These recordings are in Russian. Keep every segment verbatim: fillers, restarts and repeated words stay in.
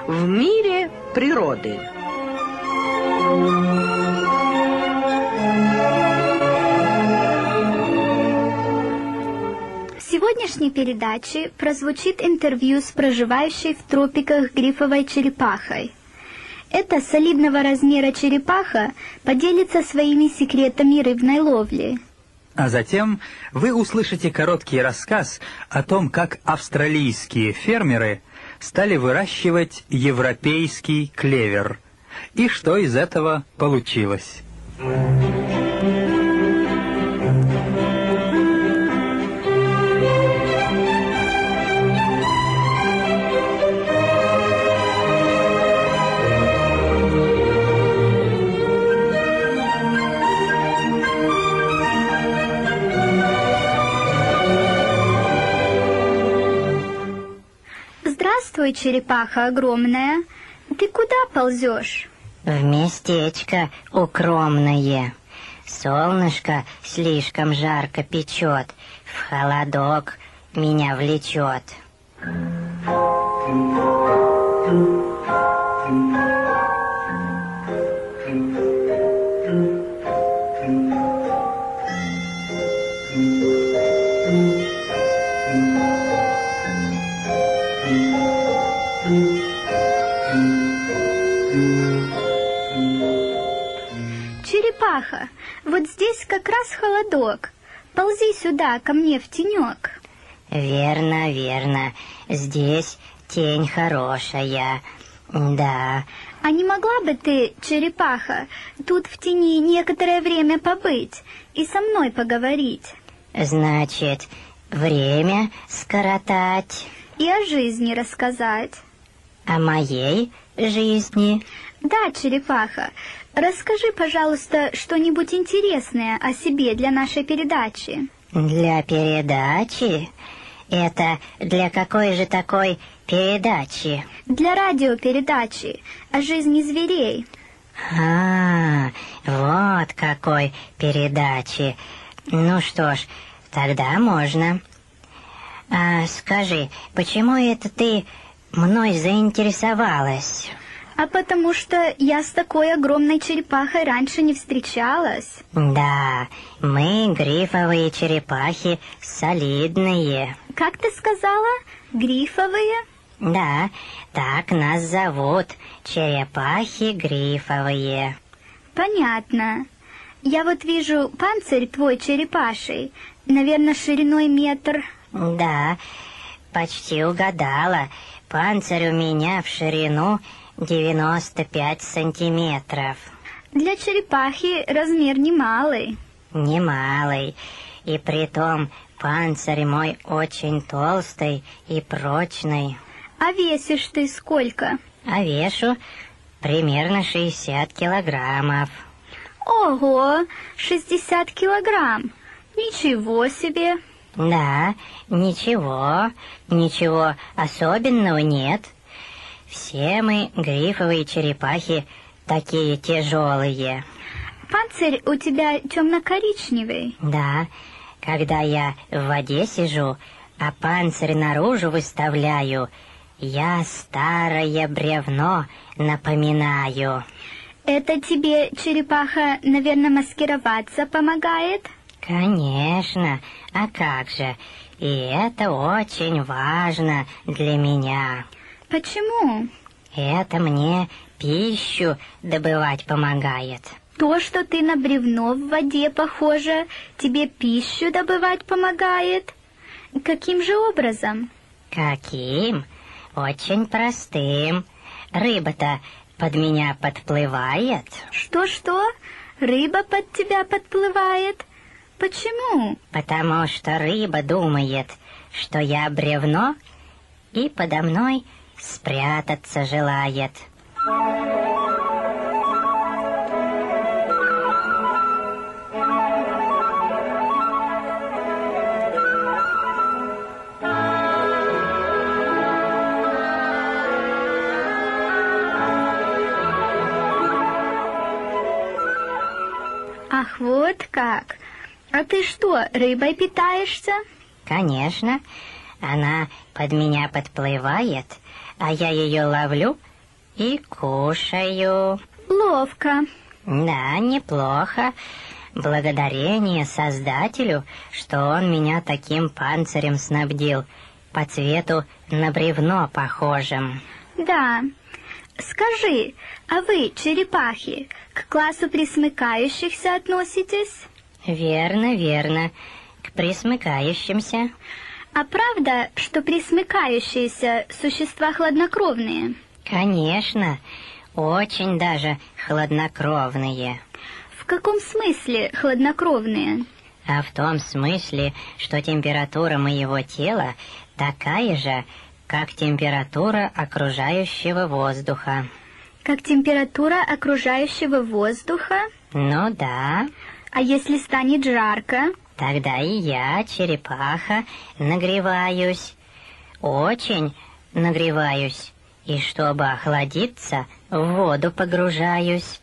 в мире природы. В сегодняшней передаче прозвучит интервью с проживающей в тропиках грифовой черепахой. Эта солидного размера черепаха поделится своими секретами рыбной ловли. А затем вы услышите короткий рассказ о том, как австралийские фермеры стали выращивать европейский клевер, и что из этого получилось. Здравствуй, черепаха огромная. Ты куда ползешь? В местечко укромное. Солнышко слишком жарко печет, в холодок меня влечет. Черепаха, вот здесь как раз холодок. Ползи сюда, ко мне в тенек. Верно, верно. Здесь тень хорошая. Да. А не могла бы ты, черепаха, тут в тени некоторое время побыть и со мной поговорить? Значит, время скоротать. И о жизни рассказать. О моей жизни? Да, черепаха. Расскажи, пожалуйста, что-нибудь интересное о себе для нашей передачи. Для передачи? Это для какой же такой передачи? Для радиопередачи о жизни зверей. А, вот какой передачи. Ну что ж, тогда можно. А скажи, почему это ты мной заинтересовалась? А потому что я с такой огромной черепахой раньше не встречалась. Да, мы, грифовые черепахи, солидные. Как ты сказала? Грифовые? Да, так нас зовут, черепахи грифовые. Понятно. Я вот вижу панцирь твой черепаший, наверное, шириной метр. Да, почти угадала. Панцирь у меня в ширину девяносто пять сантиметров. Для черепахи размер немалый. Немалый. И притом панцирь мой очень толстый и прочный. А весишь ты сколько? А вешу примерно шестьдесят килограммов. Ого, шестьдесят килограмм. Ничего себе. Да, ничего, ничего особенного нет. Все мы, грифовые черепахи, такие тяжелые. Панцирь у тебя темно-коричневый. Да, когда я в воде сижу, а панцирь наружу выставляю, я старое бревно напоминаю. Это тебе, черепаха, наверное, маскироваться помогает? Конечно, а как же? И это очень важно для меня. Почему? Это мне пищу добывать помогает. То, что ты на бревно в воде похоже, тебе пищу добывать помогает? Каким же образом? Каким? Очень простым. Рыба-то под меня подплывает. Что-что? Рыба под тебя подплывает? Почему? Потому что рыба думает, что я бревно, и подо мной спрятаться желает. Ах, вот как. А ты что, рыбой питаешься? Конечно. Она под меня подплывает, а я ее ловлю и кушаю. Ловко. Да, неплохо. Благодарение Создателю, что он меня таким панцирем снабдил, по цвету на бревно похожим. Да. Скажи, а вы, черепахи, к классу пресмыкающихся относитесь? Верно, верно. К пресмыкающимся. А правда, что пресмыкающиеся существа хладнокровные? Конечно, очень даже хладнокровные. В каком смысле хладнокровные? А в том смысле, что температура моего тела такая же, как температура окружающего воздуха. Как температура окружающего воздуха? Ну да. А если станет жарко? Тогда и я, черепаха, нагреваюсь. Очень нагреваюсь. И чтобы охладиться, в воду погружаюсь.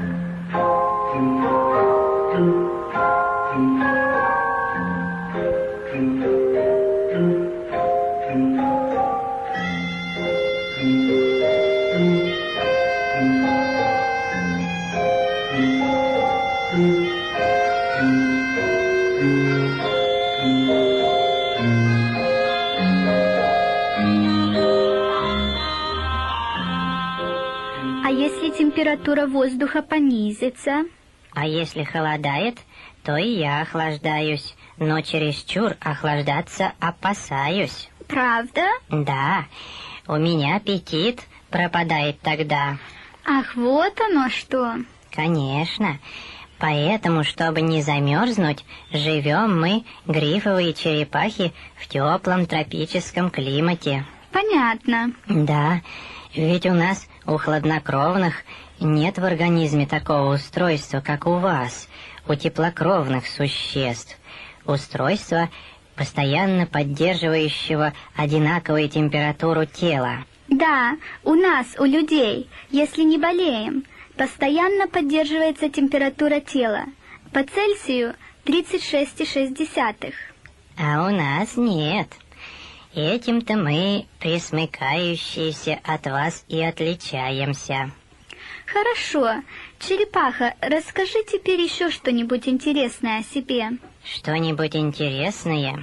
А если температура воздуха понизится? А если холодает, то и я охлаждаюсь, но чересчур охлаждаться опасаюсь. Правда? Да, у меня аппетит пропадает тогда. Ах, вот оно что. Конечно. Поэтому, чтобы не замерзнуть, живем мы, грифовые черепахи, в теплом тропическом климате. Понятно. Да, ведь у нас, у хладнокровных, нет в организме такого устройства, как у вас, у теплокровных существ. Устройство, постоянно поддерживающего одинаковую температуру тела. Да, у нас, у людей, если не болеем, постоянно поддерживается температура тела. По Цельсию тридцать шесть и шесть десятых. А у нас нет. Этим-то мы, пресмыкающиеся, от вас и отличаемся. Хорошо. Черепаха, расскажи теперь еще что-нибудь интересное о себе. Что-нибудь интересное?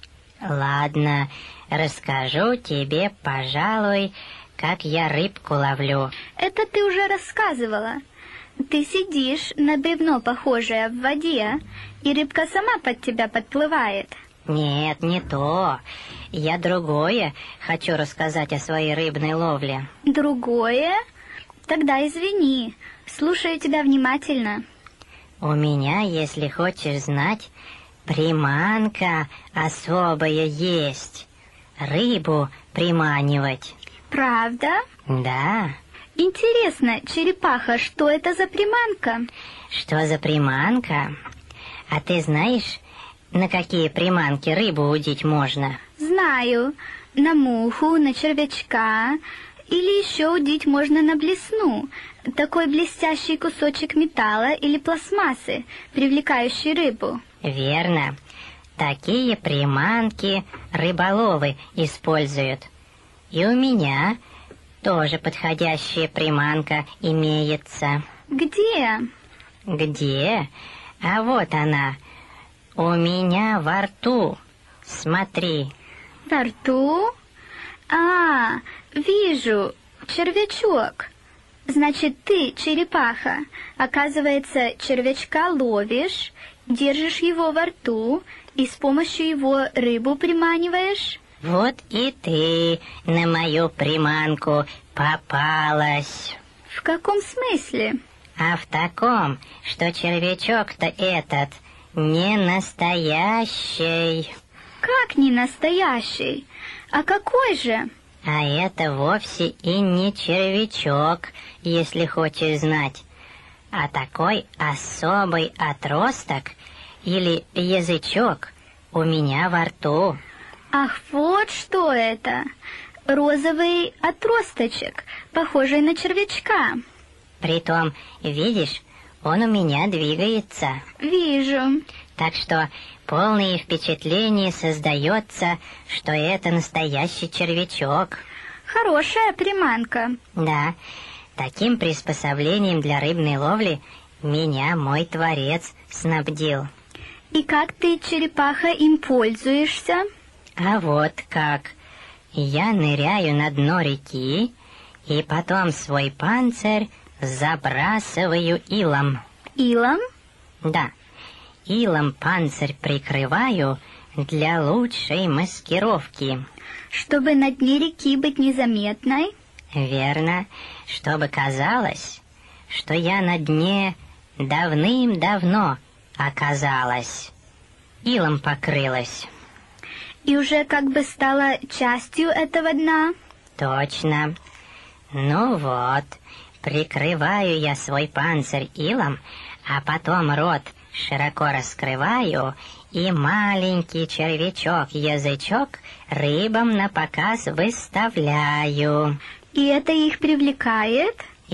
Ладно, расскажу тебе, пожалуй, как я рыбку ловлю. Это ты уже рассказывала. Ты сидишь на бревно, похожее в воде, и рыбка сама под тебя подплывает. Нет, не то. Я другое хочу рассказать о своей рыбной ловле. Другое? Тогда извини. Слушаю тебя внимательно. У меня, если хочешь знать, приманка особая есть. Рыбу приманивать. Правда? Да. Интересно, черепаха, что это за приманка? Что за приманка? А ты знаешь, на какие приманки рыбу удить можно? Знаю. На муху, на червячка. Или еще удить можно на блесну. Такой блестящий кусочек металла или пластмассы, привлекающий рыбу. Верно. Такие приманки рыболовы используют. И у меня тоже подходящая приманка имеется. Где? Где? А вот она. У меня во рту. Смотри. Во рту? А, вижу. Червячок. Значит, ты, черепаха, оказывается, червячка ловишь, держишь его во рту и с помощью его рыбу приманиваешь? Вот и ты на мою приманку попалась. В каком смысле? А в таком, что червячок-то этот не настоящий. Как не настоящий? А какой же? А это вовсе и не червячок, если хочешь знать, а такой особый отросток или язычок у меня во рту. Ах, вот что это! Розовый отросточек, похожий на червячка. Притом, видишь, он у меня двигается. Вижу. Так что полное впечатление создается, что это настоящий червячок. Хорошая приманка. Да, таким приспособлением для рыбной ловли меня мой Творец снабдил. И как ты, черепаха, им пользуешься? А вот как. Я ныряю на дно реки, и потом свой панцирь забрасываю илом. Илом? Да, илом панцирь прикрываю для лучшей маскировки. Чтобы на дне реки быть незаметной? Верно, чтобы казалось, что я на дне давным-давно оказалась. Илом покрылась. И уже как бы стала частью этого дна? Точно. Ну вот, прикрываю я свой панцирь илом, а потом рот широко раскрываю, и маленький червячок-язычок рыбам на показ выставляю. И это их привлекает?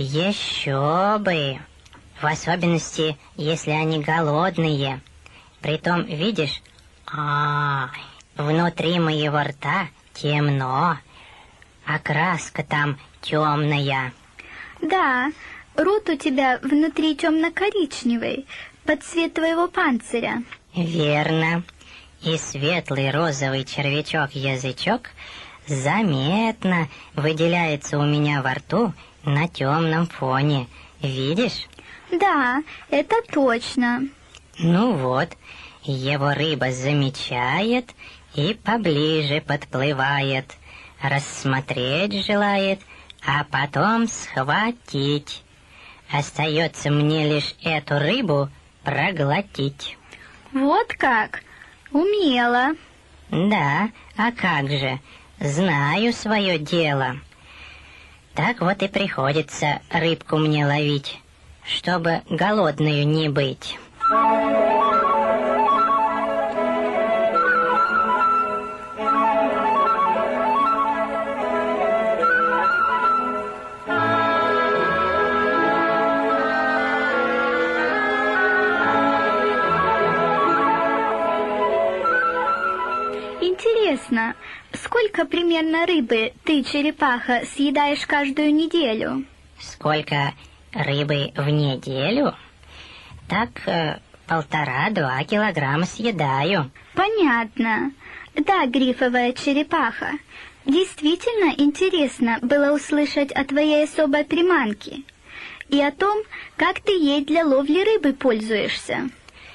Еще бы! В особенности, если они голодные. Притом, видишь, а, внутри моего рта темно, а краска там темная. Да, рот у тебя внутри темно-коричневый, под цвет твоего панциря. Верно. И светлый розовый червячок-язычок заметно выделяется у меня во рту на темном фоне. Видишь? Да, это точно. Ну вот, его рыба замечает и поближе подплывает, рассмотреть желает, а потом схватить. Остается мне лишь эту рыбу проглотить. Вот как? Умело. Да, а как же, знаю свое дело. Так вот и приходится рыбку мне ловить, чтобы голодную не быть. Интересно, сколько примерно рыбы ты, черепаха, съедаешь каждую неделю? Сколько рыбы в неделю? Так э, полтора-два килограмма съедаю. Понятно. Да, грифовая черепаха. Действительно интересно было услышать о твоей особой приманке и о том, как ты ей для ловли рыбы пользуешься.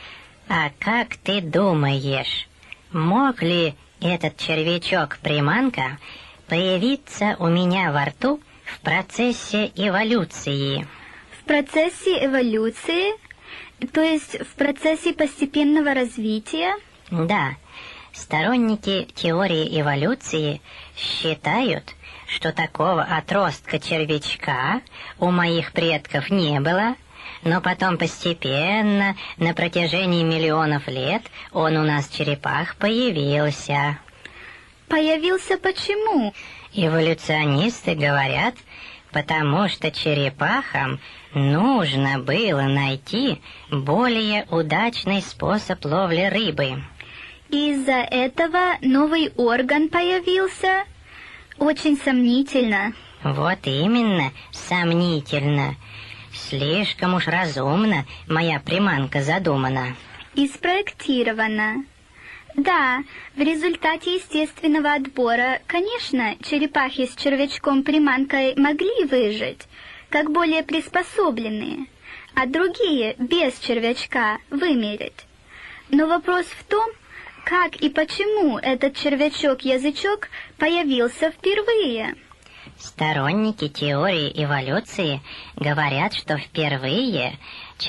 А как ты думаешь, мог ли этот червячок-приманка появиться у меня во рту в процессе эволюции? В процессе эволюции, то есть в процессе постепенного развития? Да, сторонники теории эволюции считают, что такого отростка червячка у моих предков не было, но потом постепенно, на протяжении миллионов лет, он у нас, черепах, появился. Появился почему? Эволюционисты говорят, потому что черепахам нужно было найти более удачный способ ловли рыбы. Из-за этого новый орган появился? Очень сомнительно. Вот именно, сомнительно. Слишком уж разумно моя приманка задумана. И спроектирована. Да, в результате естественного отбора, конечно, черепахи с червячком-приманкой могли выжить, как более приспособленные, а другие без червячка вымереть. Но вопрос в том, как и почему этот червячок-язычок появился впервые. Сторонники теории эволюции говорят, что впервые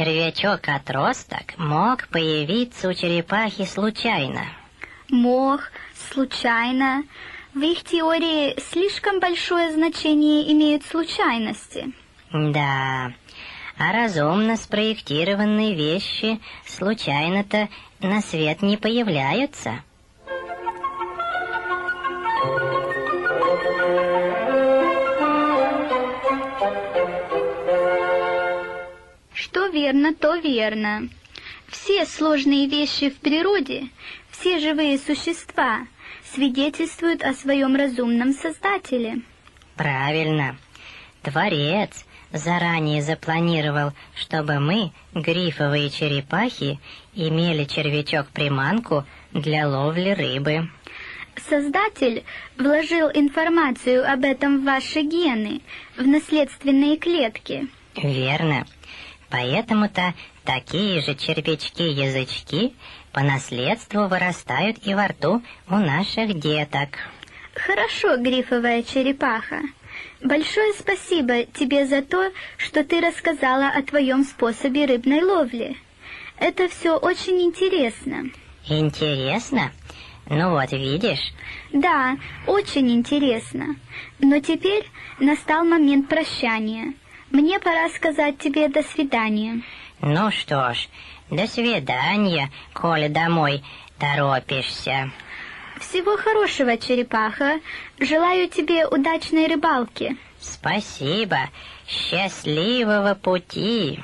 червячок-отросток мог появиться у черепахи случайно. Мог, случайно. В их теории слишком большое значение имеют случайности. Да, а разумно спроектированные вещи случайно-то на свет не появляются. Что верно, то верно. Все сложные вещи в природе, все живые существа свидетельствуют о своем разумном создателе. Правильно. Творец заранее запланировал, чтобы мы, грифовые черепахи, имели червячок-приманку для ловли рыбы. Создатель вложил информацию об этом в ваши гены, в наследственные клетки. Верно. Поэтому-то такие же червячки-язычки по наследству вырастают и во рту у наших деток. Хорошо, грифовая черепаха. Большое спасибо тебе за то, что ты рассказала о твоем способе рыбной ловли. Это все очень интересно. Интересно? Ну вот, видишь? Да, очень интересно. Но теперь настал момент прощания. Мне пора сказать тебе до свидания. Ну что ж, до свидания, коли домой торопишься. Всего хорошего, черепаха. Желаю тебе удачной рыбалки. Спасибо. Счастливого пути.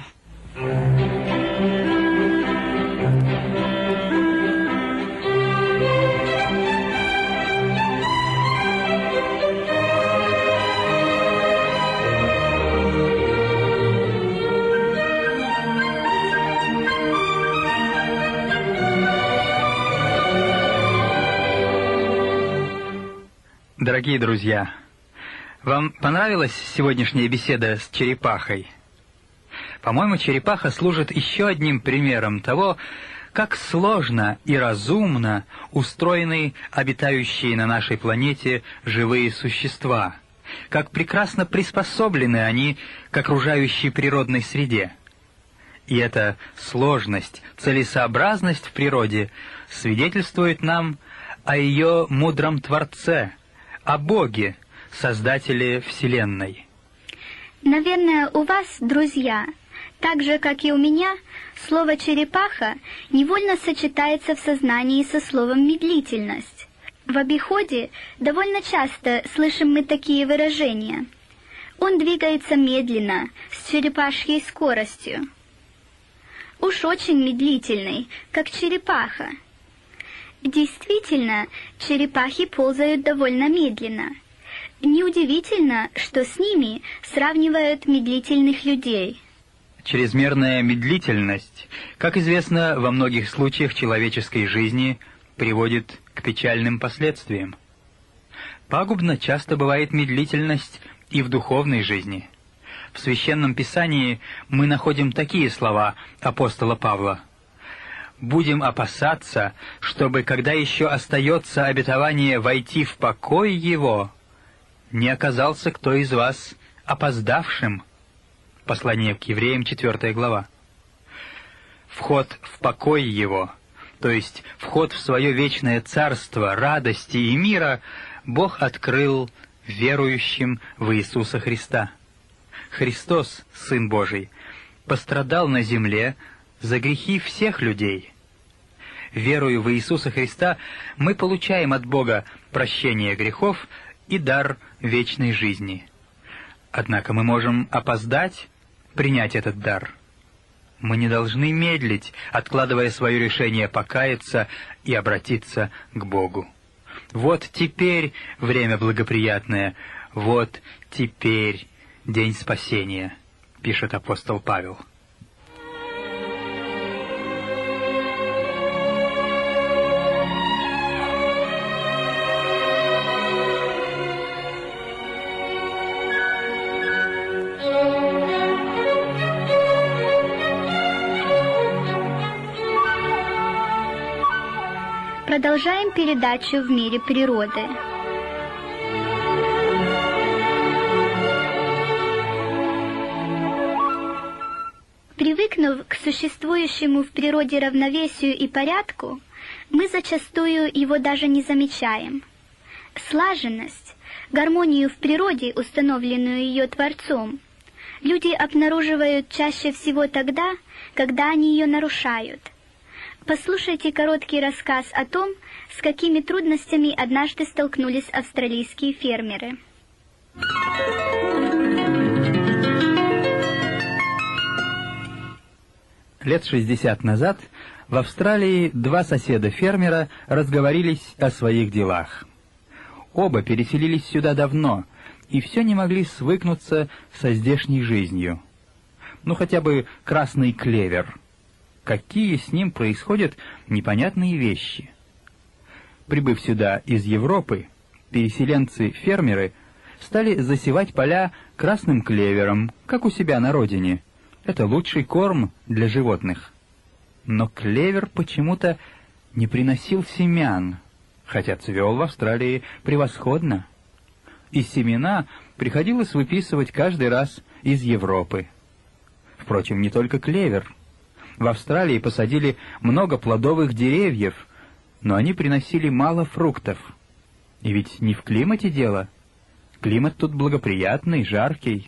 Дорогие друзья, вам понравилась сегодняшняя беседа с черепахой? По-моему, черепаха служит еще одним примером того, как сложно и разумно устроены обитающие на нашей планете живые существа, как прекрасно приспособлены они к окружающей природной среде. И эта сложность, целесообразность в природе свидетельствует нам о ее мудром Творце, о Боге, Создателе Вселенной. Наверное, у вас, друзья, так же, как и у меня, слово «черепаха» невольно сочетается в сознании со словом «медлительность». В обиходе довольно часто слышим мы такие выражения. Он двигается медленно, с черепашьей скоростью. Уж очень медлительный, как черепаха. Действительно, черепахи ползают довольно медленно. Неудивительно, что с ними сравнивают медлительных людей. Чрезмерная медлительность, как известно, во многих случаях человеческой жизни приводит к печальным последствиям. Пагубно часто бывает медлительность и в духовной жизни. В Священном Писании мы находим такие слова апостола Павла: «Будем опасаться, чтобы, когда еще остается обетование войти в покой его, не оказался кто из вас опоздавшим». Послание к евреям, четвёртая глава. Вход в покой его, то есть вход в свое вечное царство радости и мира, Бог открыл верующим в Иисуса Христа. Христос, Сын Божий, пострадал на земле за грехи всех людей. Веруя в Иисуса Христа, мы получаем от Бога прощение грехов и дар вечной жизни. Однако мы можем опоздать принять этот дар. Мы не должны медлить, откладывая свое решение покаяться и обратиться к Богу. Вот теперь время благоприятное, вот теперь день спасения, пишет апостол Павел. Продолжаем передачу «В мире природы». Привыкнув к существующему в природе равновесию и порядку, мы зачастую его даже не замечаем. Слаженность, гармонию в природе, установленную ее Творцом, люди обнаруживают чаще всего тогда, когда они ее нарушают. Послушайте короткий рассказ о том, с какими трудностями однажды столкнулись австралийские фермеры. Лет шестьдесят назад в Австралии два соседа-фермера разговорились о своих делах. Оба переселились сюда давно и все не могли свыкнуться со здешней жизнью. Ну, хотя бы красный клевер. Какие с ним происходят непонятные вещи. Прибыв сюда из Европы, переселенцы-фермеры стали засевать поля красным клевером, как у себя на родине. Это лучший корм для животных. Но клевер почему-то не приносил семян, хотя цвел в Австралии превосходно. И семена приходилось выписывать каждый раз из Европы. Впрочем, не только клевер. В Австралии посадили много плодовых деревьев, но они приносили мало фруктов. И ведь не в климате дело. Климат тут благоприятный, жаркий.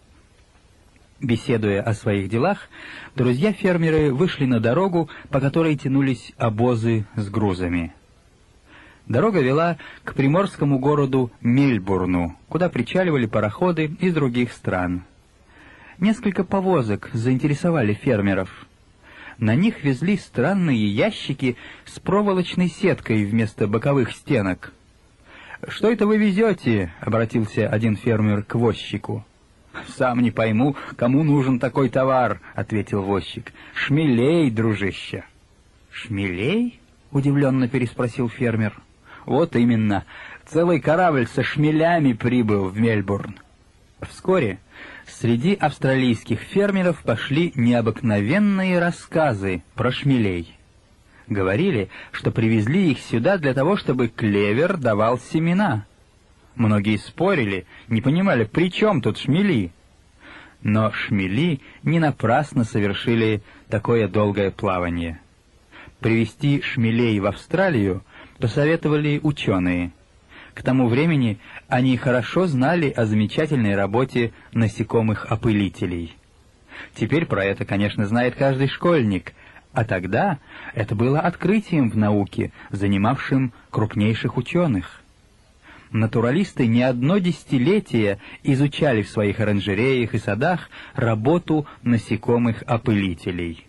Беседуя о своих делах, друзья-фермеры вышли на дорогу, по которой тянулись обозы с грузами. Дорога вела к приморскому городу Мельбурну, куда причаливали пароходы из других стран. Несколько повозок заинтересовали фермеров. На них везли странные ящики с проволочной сеткой вместо боковых стенок. «Что это вы везете?» — обратился один фермер к возчику. «Сам не пойму, кому нужен такой товар», — ответил возчик. «Шмелей, дружище». «Шмелей?» — удивленно переспросил фермер. «Вот именно. Целый корабль со шмелями прибыл в Мельбурн». Вскоре среди австралийских фермеров пошли необыкновенные рассказы про шмелей. Говорили, что привезли их сюда для того, чтобы клевер давал семена. Многие спорили, не понимали, при чем тут шмели. Но шмели не напрасно совершили такое долгое плавание. Привезти шмелей в Австралию посоветовали ученые. К тому времени они хорошо знали о замечательной работе насекомых-опылителей. Теперь про это, конечно, знает каждый школьник, а тогда это было открытием в науке, занимавшим крупнейших ученых. Натуралисты не одно десятилетие изучали в своих оранжереях и садах работу насекомых-опылителей.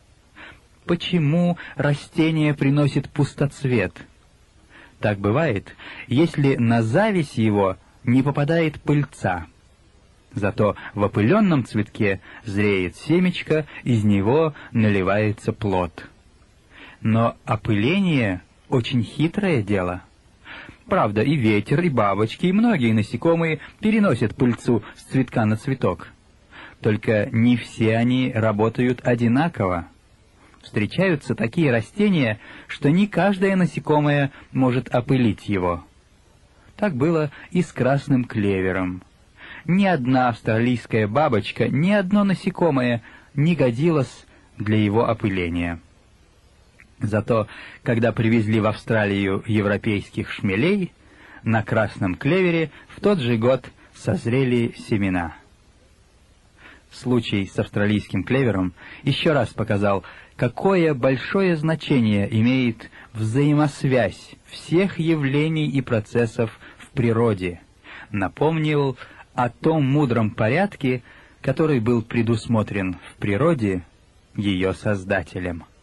Почему растение приносит пустоцвет? Так бывает, если на зависть его не попадает пыльца. Зато в опыленном цветке зреет семечко, из него наливается плод. Но опыление — очень хитрое дело. Правда, и ветер, и бабочки, и многие насекомые переносят пыльцу с цветка на цветок. Только не все они работают одинаково. Встречаются такие растения, что не каждое насекомое может опылить его. Так было и с красным клевером. Ни одна австралийская бабочка, ни одно насекомое не годилось для его опыления. Зато, когда привезли в Австралию европейских шмелей, на красном клевере в тот же год созрели семена. Случай с австралийским клевером еще раз показал, какое большое значение имеет взаимосвязь всех явлений и процессов в природе. Напомнил о том мудром порядке, который был предусмотрен в природе ее Создателем.